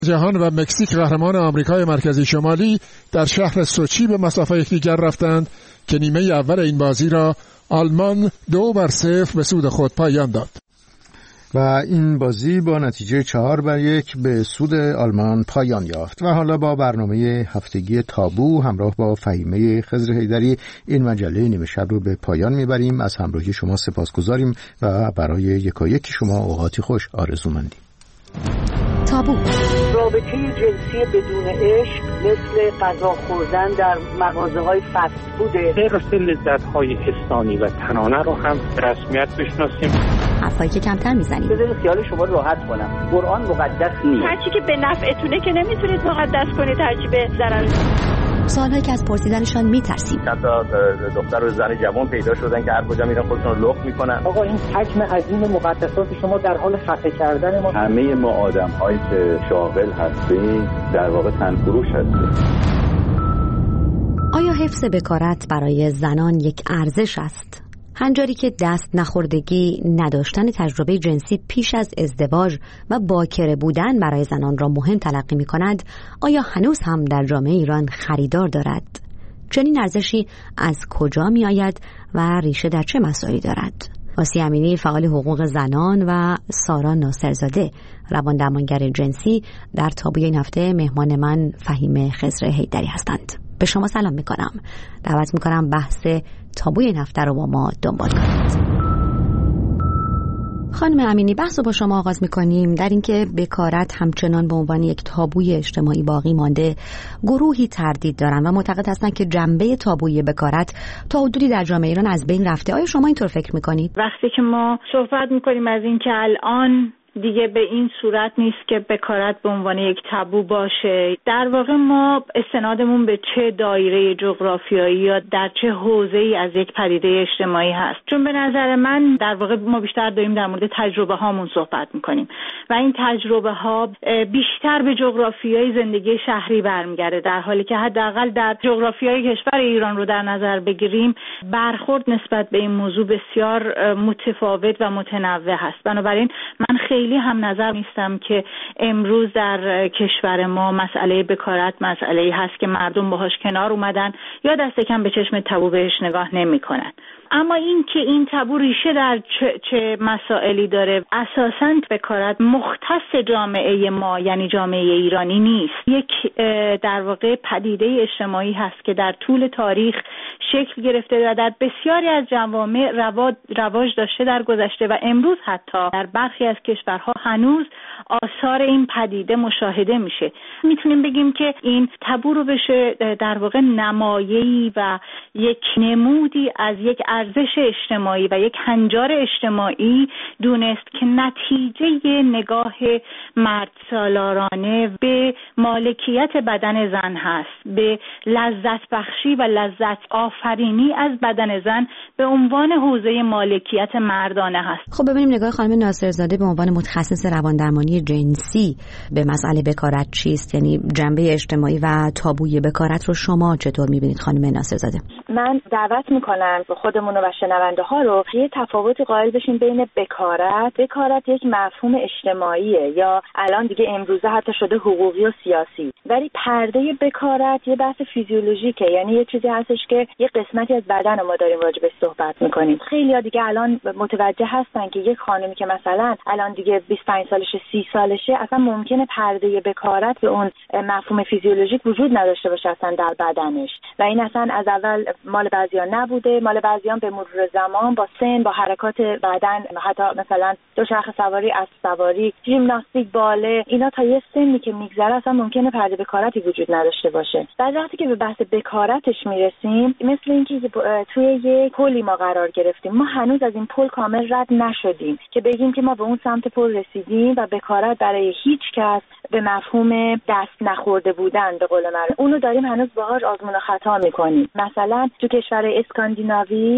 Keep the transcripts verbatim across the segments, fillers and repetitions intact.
جهان و مکزیک قهرمان آمریکای مرکزی شمالی در شهر سوچی به مسافه یکدیگر رفتند که نیمه اول این بازی را آلمان دو بر صفر به سود خود پایان داد. و این بازی با نتیجه چهار بر یک به سود آلمان پایان یافت. و حالا با برنامه هفتگی تابو همراه با فهیمه خضر حیدری این مجله نیمه شب رو به پایان میبریم. از همراهی شما سپاسگزاریم و برای یکایک شما اوقاتی خوش آرزومندیم. تابو. رابطه جنسی بدون عشق مثل غذا خوردن در مغازه‌های فست فود، حرص لذت‌های انسانی و تنانه رو هم رسمیت بشناسیم. حرفایی که کمتر میزنیم. بذارید خیال شما راحت کنم. قرآن مقدس نیست. هرچی که به نفعتونه که نمیتونید مقدس کنید، هرچی به ضرر. سوالایی که از پرسیدنشان میترسیم. چند تا دختر و زن جوان پیدا شدن که هر کجا میرن خودشون رو لخت میکنن. آقا این حجم عظیم مقدسات شما در حال خفه کردن ما. همه ما آدم‌هایی که شاغل هستیم در واقع تنفروش هستیم. آیا حفظ بکارت برای زنان یک ارزش است؟ هنجاری که دست نخوردگی، نداشتن تجربه جنسی پیش از ازدواج و باکره بودن برای زنان را مهم تلقی می کند، آیا هنوز هم در جامعه ایران خریدار دارد؟ چنین ارزشی از کجا می آید و ریشه در چه مسائلی دارد؟ آسیه امینی، فعال حقوق زنان، و سارا ناصرزاده، روان درمانگر جنسی، در تابوی این هفته مهمان من فهیمه خضر حیدری هستند. به شما سلام میکنم. دعوت میکنم بحث تابوی این هفته رو با ما دنبال کنید. خانم امینی، بحث رو با شما آغاز میکنیم در اینکه بکارت همچنان به عنوان یک تابوی اجتماعی باقی مانده. گروهی تردید دارن و معتقد هستند که جنبه تابوی بکارت تا حدودی در جامعه ایران از بین رفته. آیا شما اینطور فکر میکنید؟ وقتی که ما صحبت میکنیم از اینکه الان دیگه به این صورت نیست که بکارت به عنوان یک تابو باشه، در واقع ما استنادمون به چه دایره جغرافیایی یا در چه حوزه‌ای از یک پدیده اجتماعی هست؟ چون به نظر من در واقع ما بیشتر داریم در مورد تجربه هامون صحبت میکنیم و این تجربه ها بیشتر به جغرافیای زندگی شهری برمیگرده، در حالی که حداقل در جغرافیای کشور ایران رو در نظر بگیریم برخورد نسبت به این موضوع بسیار متفاوت و متنوع هست. بنابراین من خیلی خیلی هم نظر نیستم که امروز در کشور ما مسئله بکارت مسئله‌ای هست که مردم باهاش کنار اومدن یا دست کم به چشم تابو بهش نگاه نمی‌کنن. اما این که این تابو ریشه در چه, چه مسائلی داره، اساساً بکارت مختص جامعه ما یعنی جامعه ایرانی نیست. یک در واقع پدیده اجتماعی هست که در طول تاریخ شکل گرفته و در بسیاری از جوامع رواج داشته در گذشته و امروز حتی در برخی از کشورها هنوز آثار این پدیده مشاهده میشه. میتونیم بگیم که این تابو رو بشه در واقع نمایه‌ای و یک نمودی از یک ارزش اجتماعی و یک هنجار اجتماعی دونست که نتیجه نگاه مرد سالارانه به مالکیت بدن زن هست، به لذت بخشی و لذت آفرینی از بدن زن به عنوان حوزه مالکیت مردانه هست. خب ببینیم نگاه خانم ناصرزاده به عنوان متخصص رواندرمانی جنسی به مسئله بکارت چیست؟ یعنی جنبه اجتماعی و تابوی بکارت رو شما چطور می‌بینید خانم ناصرزاده؟ من دعوت می‌کنم خودمون و شنونده ها رو یه تفاوتی قائل بشیم بین بکارت. بکارت یک مفهوم اجتماعیه یا الان دیگه امروزه حتی شده حقوقی و سیاسی، ولی پرده بکارت یه بحث فیزیولوژیکه، یعنی یه چیزی هستش که یه قسمتی از بدن ما داریم راجبش صحبت می‌کنیم. خیلی‌ها دیگه الان متوجه هستن که یک خانمی که مثلا الان دیگه بیست و پنج سالشه سی سالشه اصلا ممکنه پرده بکارت به اون مفهوم فیزیولوژیک وجود نداشته باشه اصلا در بدنش و این اصلا از اول مال بعضیا نبوده. مال بعضیان به مرور زمان با سن، با حرکات بدن، حتی مثلا دوچرخه سواری، اسب سواری، ژیمناستیک، باله، اینا تا یه سنی که میگذره اصلا ممکنه پرده بکارتی وجود نداشته باشه. بعد وقتی که به بحث بکارتش میرسیم مثل اینکه توی یه پلی ما قرار گرفتیم، ما هنوز از این پل کامل رد نشدیم که بگیم که ما به اون سمت پل رسیدیم و بکارت برای هیچ کس به مفهوم دست نخورده بودن به قول من اونو داریم هنوز باهاش آزمون و خطا میکنیم. مثلا تو کشور اسکاندیناوی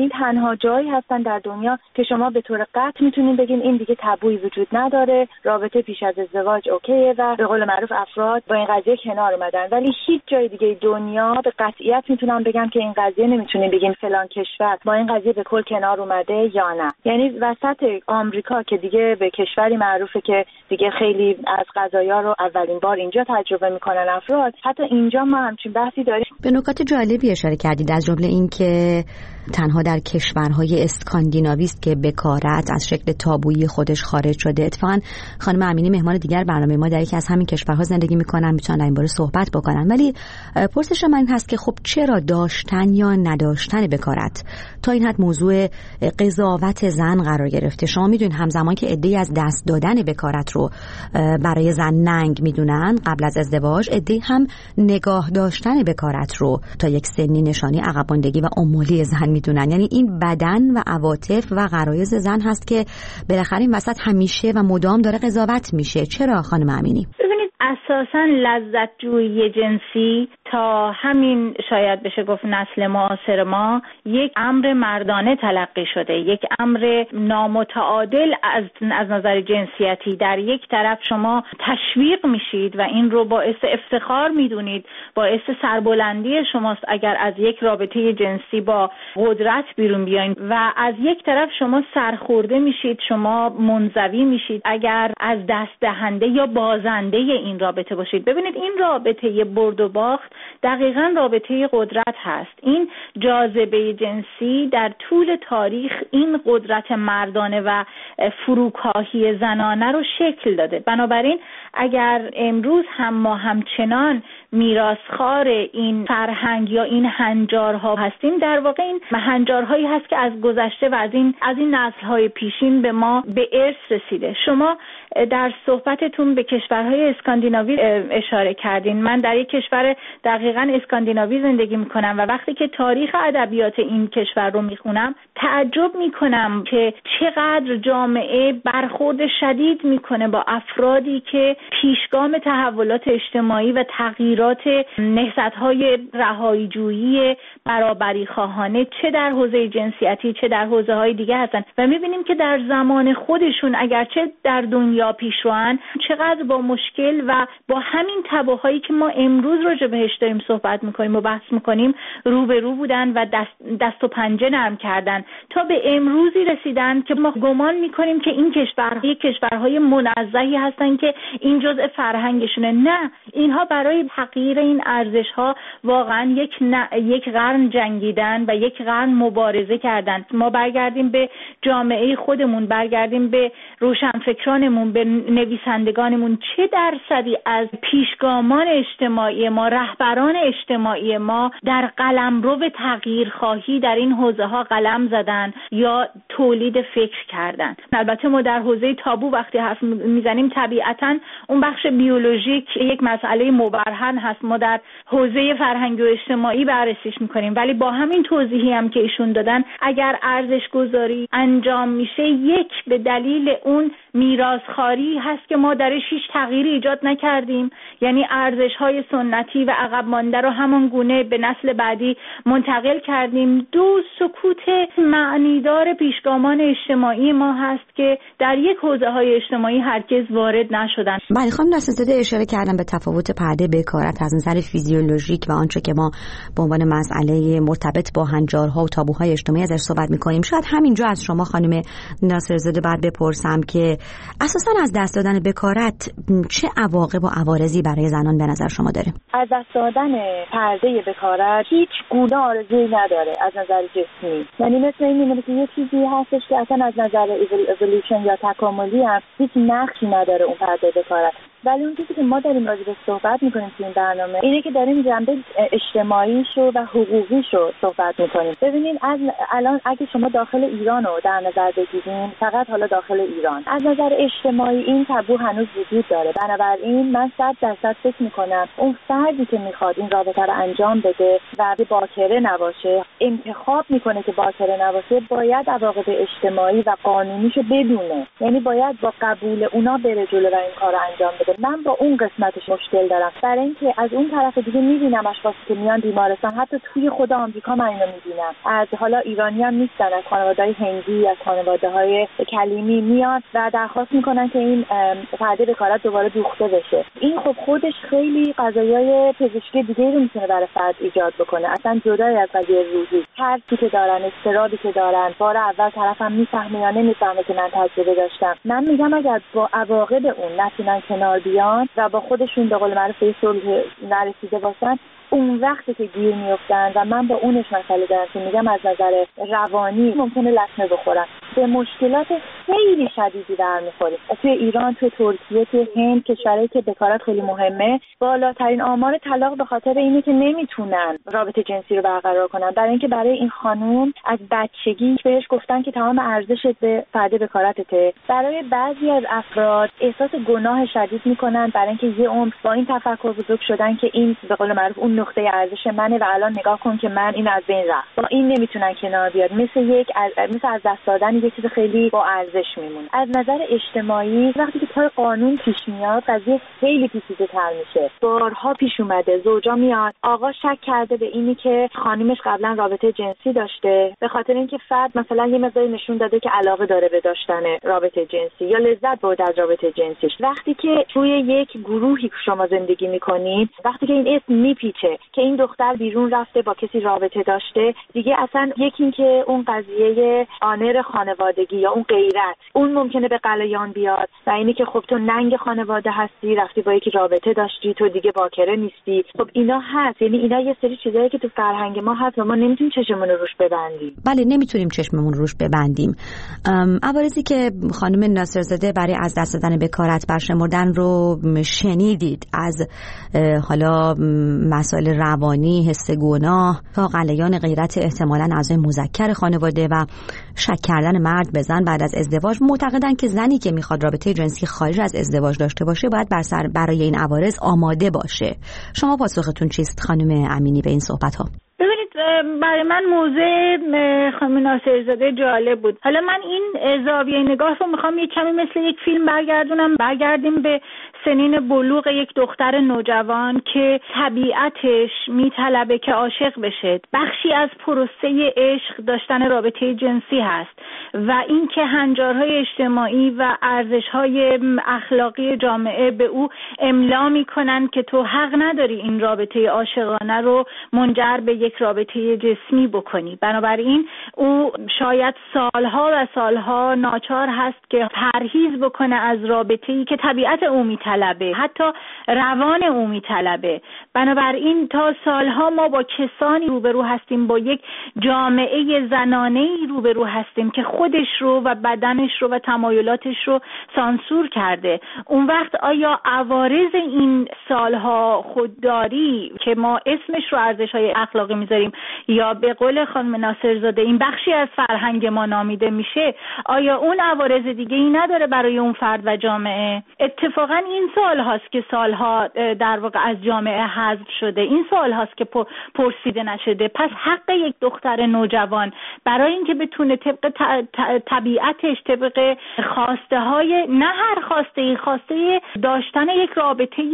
این تنها جایی هستن در دنیا که شما به طور قطع میتونین بگین این دیگه تابویی وجود نداره، رابطه پیش از ازدواج اوکیه و به قول معروف افراد با این قضیه کنار اومدن. ولی هیچ جای دیگه دنیا به قطعیت میتونم بگم که این قضیه نمیتونین بگین فلان کشور با این قضیه به کل کنار اومده یا نه. یعنی وسط آمریکا که دیگه به کشوری معروفه که دیگه خیلی از قضایا رو اولین بار اینجا تجربه میکنن افراد، حتی اینجا ما همچین بحثی داریم. به نکات جالبی اشاره کردید، از جمله این که تنها در کشورهای اسکاندیناوی است که بکارت از شکل تابویی خودش خارج شده. اتفاقا خانم امینی مهمان دیگر برنامه ما در یکی از همین کشورها زندگی میکنن، میتونن در این باره صحبت بکنن. ولی پرسش من این هست که خب چرا داشتن یا نداشتن بکارت تا این حد موضوع قضاوت زن قرار گرفته؟ شما میدونید همزمان که عده‌ای از دست دادن بکارت رو برای زن ننگ میدونن قبل از ازدواج، عده‌ای هم نگاه داشتن بکارت رو تا یک سنی نشانی عقب ماندگی و امولی زن میدونن. یعنی این بدن و عواطف و غرایز زن هست که بالاخره این وسط همیشه و مدام داره قضاوت میشه. چرا خانم امینی؟ ببینید اساساً لذت جویی جنسی تا همین شاید بشه گفت نسل معاصر ما یک امر مردانه تلقی شده، یک امر نامتعادل از از نظر جنسیتی. در یک طرف شما تشویق میشید و این رو باعث افتخار میدونید، باعث سربلندی شماست اگر از یک رابطه جنسی با قدرت بیرون بیاین، و از یک طرف شما سرخورده میشید، شما منزوی میشید اگر از دست دهنده یا بازنده این رابطه باشید. ببینید این رابطه برد و باخت دقیقاً رابطه قدرت هست. این جاذبه جنسی در طول تاریخ این قدرت مردانه و فروکاهی زنانه رو شکل داده. بنابراین اگر امروز هم ما همچنان میراثخوار این فرهنگ یا این هنجارها هستیم، در واقع این هنجارهایی هست که از گذشته و از این از این نسل‌های پیشین به ما به ارث رسیده. شما در صحبتتون به کشورهای اسکاندیناوی اشاره کردین. من در یک کشور دقیقاً اسکاندیناوی زندگی میکنم و وقتی که تاریخ ادبیات این کشور رو میخونم تعجب میکنم که چقدر جامعه برخورد شدید میکنه با افرادی که پیشگام تحولات اجتماعی و تغییرات نهضت‌های رهایی‌جویی برابری خواهانه چه در حوزه جنسیتی چه در حوزه‌های دیگه هستن و می‌بینیم که در زمان خودشون اگرچه در دنیا پیشروان چقدر با مشکل و با همین تباهایی که ما امروز راجع بهش داریم صحبت می‌کنیم و بحث می‌کنیم روبرو بودن و دست, دست و پنجه نرم کردن تا به امروزی رسیدن که ما گمان می‌کنیم که این کشورها کشورهای منزهی هستن که این جزء فرهنگشونه. نه، اینها برای تغییر این ارزش‌ها واقعا یک ن... یک قرن جنگیدن و یک قرن مبارزه کردن. ما برگردیم به جامعه خودمون، برگردیم به روشنفکرانمون، به نویسندگانمون، چه درصدی از پیشگامان اجتماعی ما، رهبران اجتماعی ما در قلمرو تغییرخواهی در این حوزه‌ها قلم زدن یا تولید فکر کردن. البته ما در حوزه تابو وقتی حرف میزنیم طبیعتاً اون بخش بیولوژیک یک مسئله مبرهن هست، ما در حوزه فرهنگی و اجتماعی بررسیش میکنیم، ولی با همین توضیحی هم که ایشون دادن اگر ارزش گذاری انجام میشه یک به دلیل اون میراثخواری هست که ما درش هیچ تغییری ایجاد نکردیم، یعنی ارزش‌های سنتی و عقب مانده رو همان گونه به نسل بعدی منتقل کردیم. دو سکوت معنیدار پیشگامان اجتماعی ما هست که در یک حوزه‌های اجتماعی هرگز وارد نشدن. بله خانم ناصرزاده اشاره کردم به تفاوت پرده بکارت از نظر فیزیولوژیک و آنچه که ما به عنوان مسئله مرتبط با هنجارها و تابوهای اجتماعی ازش صحبت می‌کنیم. شاید همینجا از شما خانم ناصرزاده بعد بپرسم که اساساً از دست دادن بکارت چه عواقب و عوارضی برای زنان به نظر شما داره؟ از دست دادن پرده بکارت هیچ گونه آرزویی نداره از نظر جسمی. یعنی مثل این میمونه که یه چیزی هستش که اصلا از نظر ایولوشن یا تکاملی هم هیچ نقشی نداره اون پرده بکارت. ولی اون چیزی که ما داریم راجع به صحبت میکنیم تو این برنامه اینه که داریم جنبه اجتماعیشو و حقوقیشو صحبت میکنیم. ببینین از الان اگه شما داخل ایران رو در نظر بگیریم، فقط حالا داخل ایران از نظر اجتماعی این تابو هنوز وجود داره. بنابراین من صد درصد فکر میکنم اون فردی که میخواد این رابطه رو انجام بده و باکره نباشه، انتخاب میکنه که باکره نباشه، باید عواقب اجتماعی و قانونیشو بدونه. یعنی باید با قبول اونا بره جلو و این کارو انجام بده. میفته. من با اون قسمتش مشکل دارم، برای اینکه از اون طرف دیگه میبینم اشخاصی که میان بیمارستان، حتی توی خود آمریکا من اینو میبینم، از حالا ایرانی هم نیستن، از خانواده‌های هندی، از خانواده‌های کلیمی میان و درخواست میکنن که این پرده بکارت دوباره دوخته بشه. این خب خودش خیلی قضایای پزشکی دیگه رو میتونه برای فرد ایجاد بکنه، اصلا جدای از قضیه روحی. ترسی که دارن، اضطرابی که دارن، بار اول طرفم میفهمه یا نمیفهمه که من تجربه داشتم. من میگم اگر با عواقب اون نتونن کنار بیان و با خودشون به قول معروف به صلح نرسیده باشن، اون وقتی که گیر میافتن و من با اونش مسئله دارم که میگم از نظر روانی ممکنه لطمه بخورن، به مشکلات خیلی شدیدی برمیخوریم. توی ایران، توی ترکیه، توی هند، کشورهایی که بکارت خیلی مهمه، بالاترین آمار طلاق به خاطر اینه که نمیتونن رابطه جنسی رو برقرار کنن، برای اینکه برای این خانوم از بچگی بهش گفتن که تمام ارزشت به پرده بکارتته. برای بعضی از افراد احساس گناه شدید میکنن برای اینکه یه عمر با این تفکر بزرگ شدن که این به قول معروف اون نقطه ارزش منه و الان نگاه کن که من این از بین رفت، با این نمیتونن کنار بیاد، مثل یک از مثل از دست دادن یه چیز خیلی با ارزش میمونه. از نظر اجتماعی وقتی که پای قانون پیش میاد قضیه خیلی پیچیده‌تر میشه. بارها پیش اومده زوجا میاد، آقا شک کرده به اینی که خانمش قبلا رابطه جنسی داشته، به خاطر اینکه فرد مثلا یه مقداری نشون داده که علاقه داره به داشتن رابطه جنسی یا لذت برده از رابطه جنسیش. وقتی که توی یک گروهی که شما زندگی میکنید، وقتی که این اسم میپیچه که این دختر بیرون رفته با کسی رابطه داشته، دیگه اصلا یکی این که اون قضیه آنر خانوادگی یا اون غیرت اون ممکنه به غلیان بیاد و اینی که خب تو ننگ خانواده هستی، رفتی با یکی رابطه داشتی، تو دیگه باکره نیستی. خب اینا هست، یعنی اینا یه سری چیزایی که تو فرهنگ ما هست و ما نمیتونیم چشممون رو روش ببندیم. بله نمیتونیم چشممون روش ببندیم. عوارضی که خانم ناصرزاده برای از دست دادن بکارت برشمردن رو شنیدید، از حالا مسائل روانی، حس گناه تا غلیان غیرت احتمالاً اعضای مذکر خانواده و شک کردن مرد به زن بعد از ازدواج. معتقدن که زنی که میخواد رابطه جنسی خارج از ازدواج داشته باشه باید بر سر برای این عوارض آماده باشه. شما پاسختون چیست خانم امینی به این صحبت ها؟ ببینید برای من موضوع خانم ناصرزاده جالب بود. حالا من این زاویه نگاه رو میخوام یک کمی مثل یک فیلم برگردونم، برگردیم به سنین بلوغ یک دختر نوجوان که طبیعتش میطلبه که عاشق بشه. بخشی از پروسه عشق داشتن رابطه جنسی هست و اینکه هنجارهای اجتماعی و ارزش‌های اخلاقی جامعه به او املا میکنن که تو حق نداری این رابطه عاشقانه رو منجر به یک رابطه جسمی بکنی. بنابراین او شاید سالها و سالها ناچار هست که پرهیز بکنه از رابطه‌ای که طبیعت او میطلبه، حتی روان او میطلبه. بنابراین تا سالها ما با کسانی روبرو هستیم، با یک جامعه زنانه‌ای روبرو هستیم که خودش رو و بدنش رو و تمایلاتش رو سانسور کرده. اون وقت آیا عوارض این سالها خودداری که ما اسمش رو ارزش‌های اخلاقی میذاریم یا به قول خانم ناصرزاده این بخشی از فرهنگ ما نامیده میشه، آیا اون عوارض دیگه ای نداره برای اون فرد و جامعه؟ اتفاقا این سال هاست که سالها در واقع از جامعه حذف شده، این سال هاست که پرسیده نشده. پس حق یک دختر نوجوان برای اینکه بتونه طبق طبیعتش، طبق خواسته های، نه هر خواسته ای، خواسته داشتن یک رابطه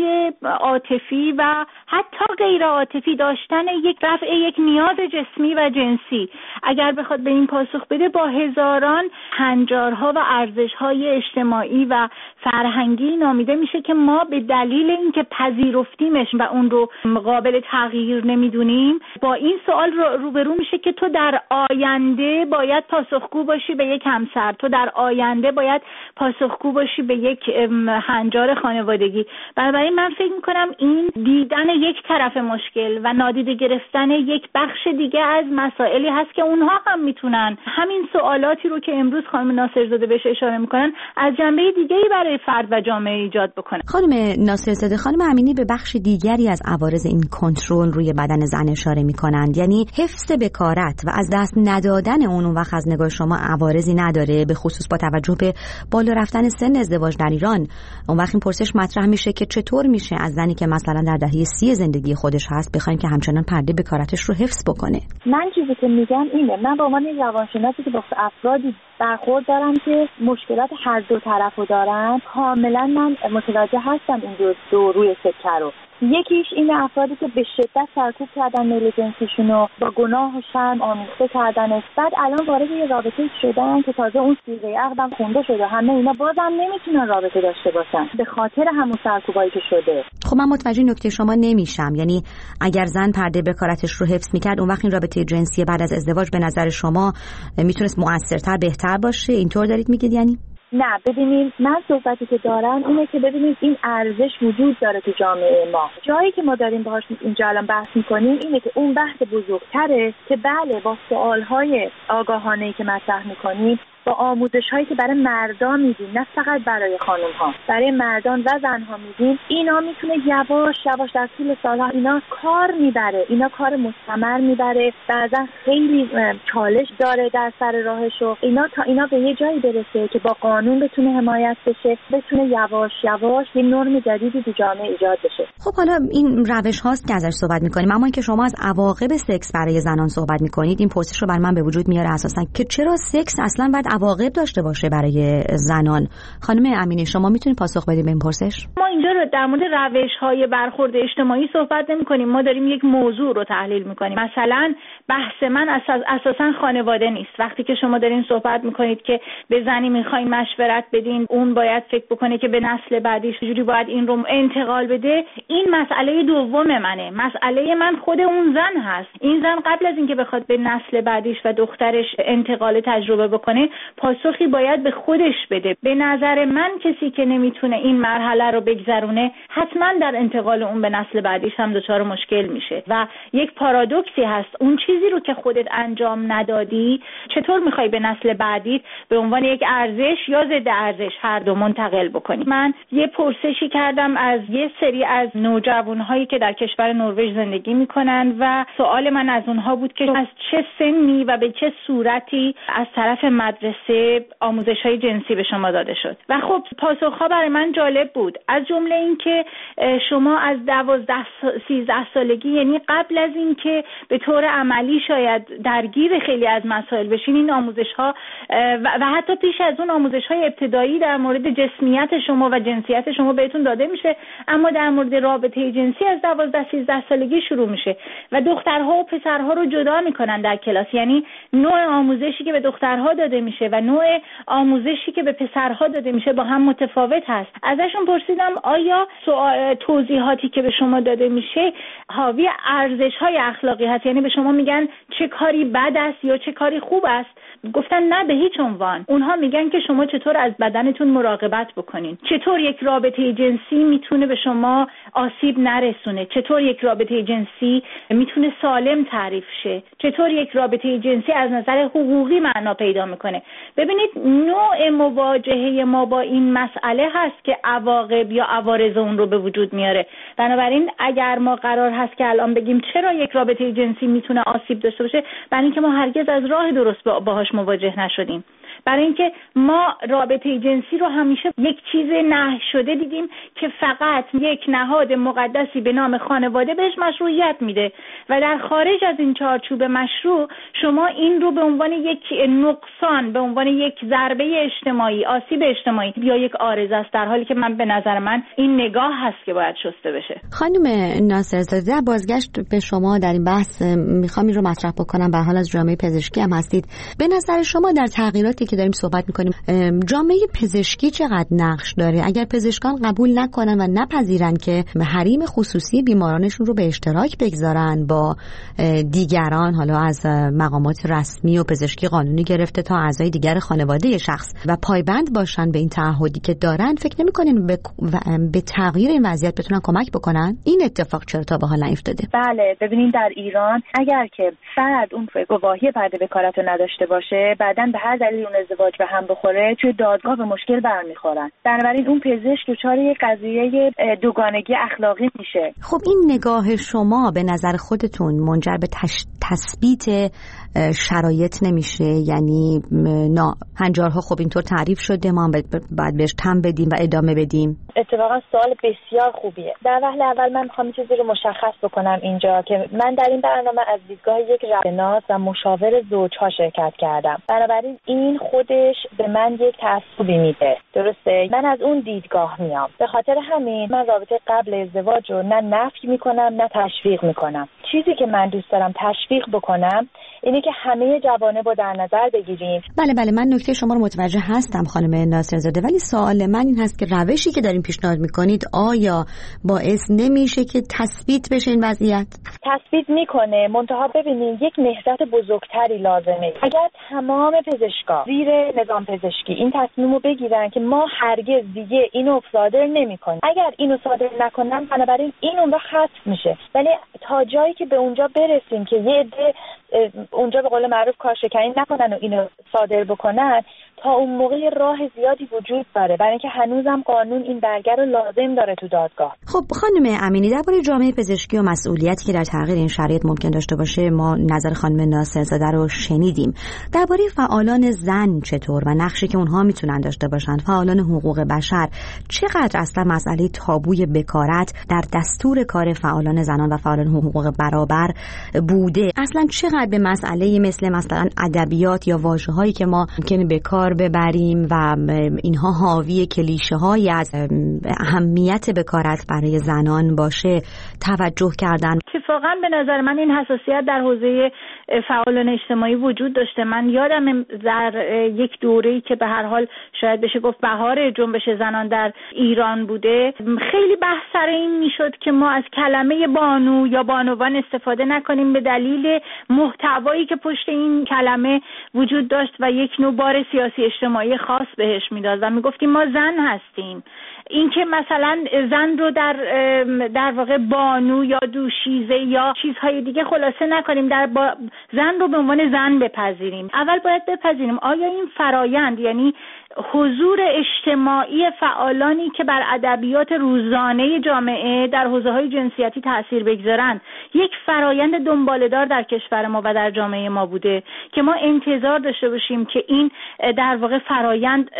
عاطفی و حتی غیر عاطفی، داشتن یک رفع یک نیاز جسمی و جنسی، اگر بخواد به این پاسخ بده، با هزاران هنجارها و ارزش‌های اجتماعی و فرهنگی نامیده میشه که ما به دلیل اینکه پذیرفتیمش و اون رو قابل تغییر نمیدونیم، با این سوال رو روبرو میشه که تو در آینده باید پاسخگو باشی به یک همسر، تو در آینده باید پاسخگو باشی به یک هنجار خانوادگی. بنابراین من فکر میکنم این دیدن یک طرف مشکل و نادیده گرفتن یک بخش دیگه از مسائلی هست که اونها هم میتونن همین سوالاتی رو که امروز خانم ناصرزاده بهش اشاره میکنن از جنبه دیگه‌ای برای فرد و جامعه ایجاد بکنه. خانم ناصرزاده، خانم امینی به بخش دیگری از عوارض این کنترل روی بدن زن اشاره میکنند، یعنی حفظ بکارت و از دست ندادن اون. اون وقت از نگاه شما عوارضی نداره، به خصوص با توجه به بالا رفتن سن ازدواج در ایران؟ اون وقت این پرسش مطرح میشه که چطور میشه از زنی که مثلا در دهه سی زندگی خودش هست بخوایم که همچنان پرده بکارتش رو حفظ بکنه؟ من چیزی که میگم اینه، من به عنوان روانشناسی که با افرادی برخورد دارم که مشکلات هر دو طرفو دارن، کاملا من متوجه هستم این دو, دو روی سکه رو. یکیش این افرادی که به شدت سرکوب کردن میل جنسیشونو با گناه و شرم آمیخته کردنش، بعد الان وارد یه رابطه شدن که تازه اون صیغه عقدم خونده شده، همه اینا بازم نمیتونن رابطه داشته باشن به خاطر همون سرکوبایی که شده. خب من متوجه نکته شما نمیشم، یعنی اگر زن پرده بکارتش رو حفظ میکرد اون وقت این رابطه جنسی بعد از ازدواج به نظر شما میتونست مؤثرتر بهتر باشه؟ اینطور دارید میگید یعنی؟ نه ببینید، من صحبتی که دارم اینه که ببینید این ارزش وجود داره تو جامعه ما. جایی که ما داریم باهاش اینجا الان بحث میکنیم اینه که اون بحث بزرگتره که بله با سوالهای آگاهانه‌ای که مطرح میکنیم، با آموزش‌هایی که برای مردان میدیم، نه فقط برای خانم‌ها، برای مردان و زن‌ها میدیم، اینا میتونه یواش یواش در طول سال‌ها اینا کار میبره، اینا کار مستمر میبره، بعضا خیلی چالش داره در سر راهش و اینا تا اینا به یه جایی برسه که با قانون بتونه حمایت بشه، بتونه یواش یواش یه نرم جدیدی تو جامعه ایجاد بشه. خب حالا این روش هاست که ازش صحبت می‌کنیم، اما اینکه شما از عواقب سکس برای زنان صحبت می‌کنید، این پرسش رو بر من به وجود میاره اساساً که چرا سکس اصلاً باید عواقب داشته باشه برای زنان. خانم امینی شما میتونید پاسخ بدید به این پرسش؟ ما اینجا رو در مورد روش‌های برخورد اجتماعی صحبت نمی‌کنیم، ما داریم یک موضوع رو تحلیل می‌کنیم. مثلا بحث من اساس اساساً خانواده نیست. وقتی که شما دارین صحبت می‌کنید که به زنی می‌خواین مشورت بدین، اون باید فکر بکنه که به نسل بعدیش چجوری باید این رو انتقال بده، این مسئله دوم منه. مسئله من خود اون زن هست. این زن قبل از اینکه بخواد به نسل بعدیش و دخترش انتقال تجربه بکنه، پاسخی باید به خودش بده. به نظر من کسی که نمیتونه این مرحله رو بگذرونه حتما در انتقال اون به نسل بعدیش هم دچار مشکل میشه و یک پارادوکسی هست. اون چیزی رو که خودت انجام ندادی چطور میخوای به نسل بعدی به عنوان یک ارزش یا ضد ارزش هر دو منتقل بکنی؟ من یه پرسشی کردم از یه سری از نوجوانهایی که در کشور نروژ زندگی میکنن و سوال من از اونها بود که از چه سنی و به چه صورتی از طرف مدرسه آموزش‌های جنسی به شما داده شد. و خب پاسخ‌ها برای من جالب بود، از جمله این که شما از دوازده سیزده سالگی، یعنی قبل از این که به طور عملی شاید درگیر خیلی از مسائل بشین، این آموزش‌ها و حتی پیش از اون آموزش‌های ابتدایی در مورد جسمیت شما و جنسیت شما بهتون داده میشه، اما در مورد رابطه جنسی از دوازده سیزده سالگی شروع میشه و دخترها و پسرها رو جدا میکنن در کلاس. یعنی نوع آموزشی که به دخترها داده میشه و نوع آموزشی که به پسرها داده میشه با هم متفاوت هست. ازشون پرسیدم آیا توضیحاتی که به شما داده میشه حاوی ارزش‌های اخلاقی هست؟ یعنی به شما میگن چه کاری بد است یا چه کاری خوب است؟ گفتن نه به هیچ عنوان. اونها میگن که شما چطور از بدنتون مراقبت بکنین، چطور یک رابطه جنسی میتونه به شما آسیب نرسونه، چطور یک رابطه جنسی میتونه سالم تعریف شه، چطور یک رابطه جنسی از نظر حقوقی معنا پیدا میکنه. ببینید نوع مواجهه ما با این مسئله هست که عواقب یا عوارض اون رو به وجود میاره. بنابراین اگر ما قرار هست که الان بگیم چرا یک رابطه جنسی میتونه آسیب داشته باشه، برای اینکه ما هرگز از راه درست باهاش مواجه نشدیم، برای اینکه ما رابطه جنسی رو همیشه یک چیز نهی شده دیدیم که فقط یک نهاد مقدسی به نام خانواده بهش مشروعیت میده و در خارج از این چارچوب مشروع شما این رو به عنوان یک نقصان، به عنوان یک ضربه اجتماعی، آسیب اجتماعی یا یک عارضه است، در حالی که من به نظر من این نگاه هست که باید شسته بشه. خانم ناصرزاده، در بازگشت به شما در این بحث میخوام این رو مطرح بکنم، به حال از جامعه پزشکی هم هستید. به نظر شما در تغییراتی که داریم صحبت میکنیم جامعه پزشکی چقدر نقش داره؟ اگر پزشکان قبول نکنن و نپذیرن که حریم خصوصی بیمارانشون رو به اشتراک بگذارن با دیگران، حالا از مقامات رسمی و پزشکی قانونی گرفته تا اعضای دیگر خانواده شخص، و پایبند باشن به این تعهدی که دارن، فکر نمی‌کنین به, به تغییر این وضعیت بتونن کمک بکنن؟ این اتفاق چرا تا به حال نیفتاده؟ بله ببینید در ایران اگر که فرد اون گواهی پرده بکارت رو نداشته باشه، بعداً به هر دلیل اون ازدواج به هم بخوره، توی دادگاه به مشکل برمیخورن. بنابراین اون پزشک دچار یک قضیه دوگانگی اخلاقی میشه. خب این نگاه شما به نظر خودتون منجر به تش... تثبیت شرایط نمیشه؟ یعنی نا هنجارها خب اینطور تعریف شده، ما باید بهش تم بدیم و ادامه بدیم؟ اتفاقا سوال بسیار خوبیه. در وهله اول من میخوام چیزی رو مشخص بکنم اینجا که من در این برنامه از دیدگاه یک روانشناس و مشاور زوجها شرکت کردم. بنابراین این خودش به من یک تعصبی میده. درسته؟ من از اون دیدگاه میام. به خاطر همین من رابطه قبل ازدواج رو نه نفی میکنم نه تشویق میکنم. چیزی که من دوست دارم تشویق بکنم اینه که همه جوانب رو در نظر بگیریم. بله بله من نکته شما رو متوجه هستم خانم ناصرزاده، ولی سوال من این هست که روشی که دارین پیشنهاد میکنید آیا باعث نمیشه که تثبیت بشه این وضعیت؟ تثبیت میکنه، منتها ببینید یک نهضت بزرگتری لازمه. اگر تمام پزشکا زیر نظام پزشکی این تصمیم رو بگیرن که ما هرگز دیگه اینو صادر نمیکنیم، اگر اینو صادر نکنن بنابراین این اون وقت حذف میشه. ولی تا جایی که به اونجا برسیم که یه عده اونجا به قول معروف کارشکنی نکنن و اینو صادر بکنن، تا اون موقع راه زیادی وجود داره، برای اینکه هنوزم قانون این برگه رو لازم داره تو دادگاه. خب خانم امینی، درباره جامعه پزشکی و مسئولیتی که در تغییر این شرایط ممکن داشته باشه ما نظر خانم ناصرزاده رو شنیدیم. درباره فعالان زن چطور و نقشی که اونها میتونن داشته باشن، فعالان حقوق بشر، چقدر اصلا مسئله تابوی بکارت در دستور کار فعالان زنان و فعالان حقوق برابر بوده؟ اصلا چقدر به مسئله مثل مثلا ادبیات یا واژه‌هایی که ما ممکنه به کار ببریم و اینها حاوی کلیشه‌هایی از اهمیت بکارت برای زنان باشه توجه کردن؟ اتفاقا به نظر من این حساسیت در حوزه فعالان اجتماعی وجود داشته. من یادم در یک دوره‌ای که به هر حال شاید بشه گفت بهار جنبش زنان در ایران بوده، خیلی بحث سر این میشد که ما از کلمه بانو یا بانوان استفاده نکنیم به دلیل محتوایی که پشت این کلمه وجود داشت و یک نوع بار سیاسی اجتماعی خاص بهش میداد و میگفتیم ما زن هستیم. این که مثلا زن رو در در واقع بانو یا دوشیزه یا چیزهای دیگه خلاصه نکنیم، در با زن رو به عنوان زن بپذیریم. اول باید بپذیریم آیا این فرایند، یعنی حضور اجتماعی فعالانی که بر ادبیات روزانه جامعه در حوزه‌های جنسیتی تأثیر بگذارن، یک فرایند دنباله‌دار در کشور ما و در جامعه ما بوده که ما انتظار داشته باشیم که این در واقع فرایند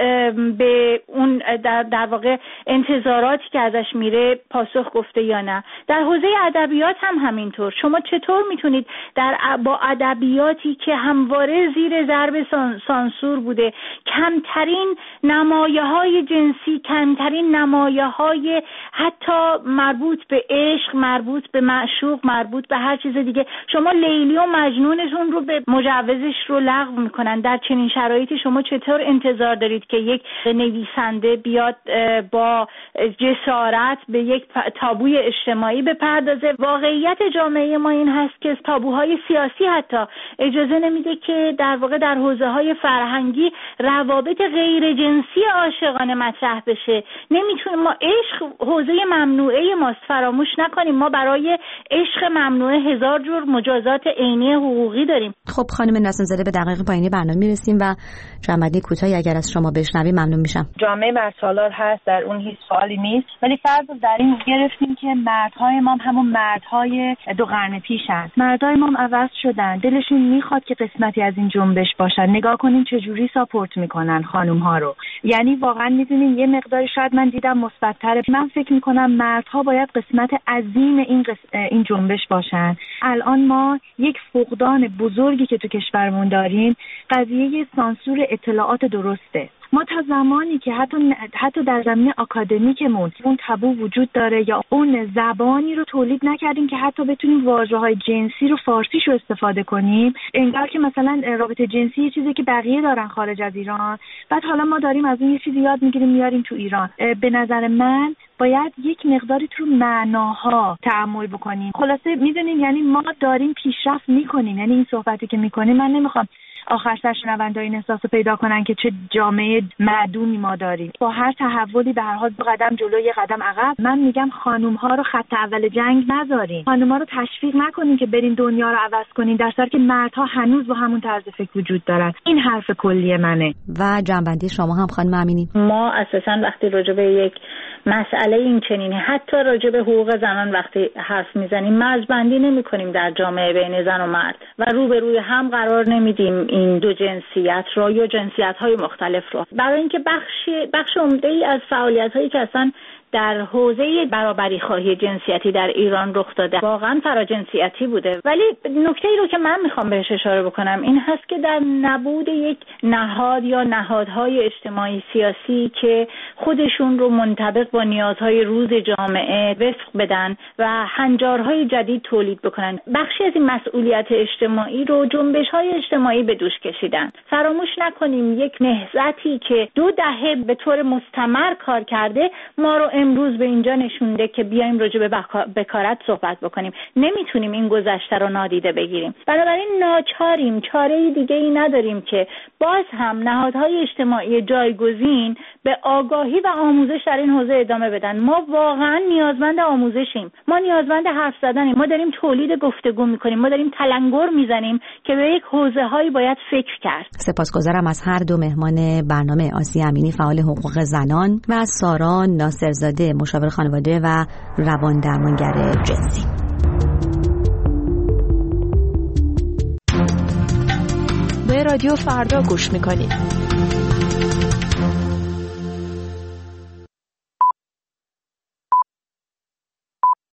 به اون در, در واقع انتظاراتی که ازش میره پاسخ گفته یا نه. در حوزه ادبیات هم همینطور. شما چطور میتونید در با ادبیاتی که همواره زیر ضرب سانسور بوده، کمترین نمایه‌های جنسی، کمترین نمایه‌های حتی مربوط به عشق، مربوط به معشوق، مربوط به هر چیز دیگه، شما لیلی و مجنونشون رو به مجوزش رو لغو میکنن. در چنین شرایطی شما چطور انتظار دارید که یک نویسنده بیاد با جسارت به یک تابوی اجتماعی بپردازه؟ واقعیت جامعه ما این هست که تابوهای سیاسی حتی اجازه نمیده که در واقع در حوزه‌های فرهنگی روابط غیر جنسی عاشقانه مطرح بشه. نمیتونیم ما عشق حوزه ممنوعه ماست، فراموش نکنیم ما برای عشق ممنوعه هزار جور مجازات عینی حقوقی داریم. خب خانم ناصرزاده به دقیق پایین برنامه میرسیم و جنبندی کوتاهی اگر از شما بشنویم ممنون میشم. جامعه مردسالار هست، در اون هیچ سوالی نیست، ولی فرض رو در این گرفتیم که مردهای ما همون مردهای دو قرن پیش هست. مردهای ما عوض شدن، دلشون میخواد که قسمتی از این جنبش باشن. نگاه کنین چه جوری ساپورت میکنن خانم ها رو. یعنی واقعا میدونین یه مقداری شاید من دیدم مثبت‌تره. من فکر میکنم مردها باید قسمت عظیم این قسم این جنبش باشن. الان ما یک فقدان بزرگی که تو کشورمون داریم قضیه سانسور اطلاعات درسته. ما تا زمانی که حتی حتی در زمینه آکادمیکمون اون تابو وجود داره یا اون زبانی رو تولید نکردیم که حتی بتونیم واژه‌های جنسی رو فارسیش رو استفاده کنیم، انگار که مثلا رابطه جنسی یه چیزی که بقیه دارن خارج از ایران، بعد حالا ما داریم از اون یه چیزی یاد میگیریم میاریم تو ایران. به نظر من باید یک مقداری تو معناها تأمل بکنیم. خلاصه میدونین یعنی ما داریم پیشرفت میکنیم. یعنی این صحبتی که میکنیم من نمیخوام آخر سر شنونده‌ها این احساس رو پیدا کنن که چه جامعه معدومی ما داریم. با هر تحولی به هر حال دو قدم جلو یک قدم عقب. من میگم خانوم‌ها رو خط اول جنگ نذارین. خانوم‌ها رو تشویق نکنین که برین دنیا رو عوض کنین، در حالی که مردها هنوز با همون طرز فکر وجود دارن. این حرف کلی منه. و جنبندی شما هم خانم امینی. ما اساساً وقتی راجع به یک مسئله این چنینه، حتی راجع به حقوق زنان وقتی حرف میزنیم مرزبندی نمی‌کنیم در جامعه بین زن و مرد و روبروی هم قرار نمیدیم این دو جنسیت رو یا جنسیت‌های مختلف رو، برای اینکه بخش بخش عمده‌ای از فعالیت‌هایی که اصلا در حوزه برابری خواهی جنسیتی در ایران رخ داده واقعا فراجنسیتی بوده. ولی نکته‌ای رو که من میخوام بهش اشاره بکنم این هست که در نبود یک نهاد یا نهادهای اجتماعی سیاسی که خودشون رو منطبق با نیازهای روز جامعه وفق بدن و هنجارهای جدید تولید بکنن، بخشی از این مسئولیت اجتماعی رو جنبش‌های اجتماعی به دوش کشیدن. فراموش نکنیم یک نهضتی که دو دهه به طور مستمر کار کرده ما رو امروز به اینجا نشونده که بیایم راجع به بکارت صحبت بکنیم. نمیتونیم این گذشته رو نادیده بگیریم. بنابراین ناچاریم، چاره‌ای دیگه ای نداریم که باز هم نهادهای اجتماعی جایگزین به آگاهی و آموزش در این حوزه ادامه بدن. ما واقعا نیازمند آموزشیم، ما نیازمند حرف زدنیم، ما داریم تولید گفتگو میکنیم، ما داریم تلنگر میزنیم که به یک حوزه هایی باید فکر کرد. سپاسگزارم از هر دو مهمان برنامه، آسیه امینی فعال حقوق زنان و سارا ناصرزاده مشاور خانواده و روان درمانگر جنسی. به رادیو فردا گوش میکنید.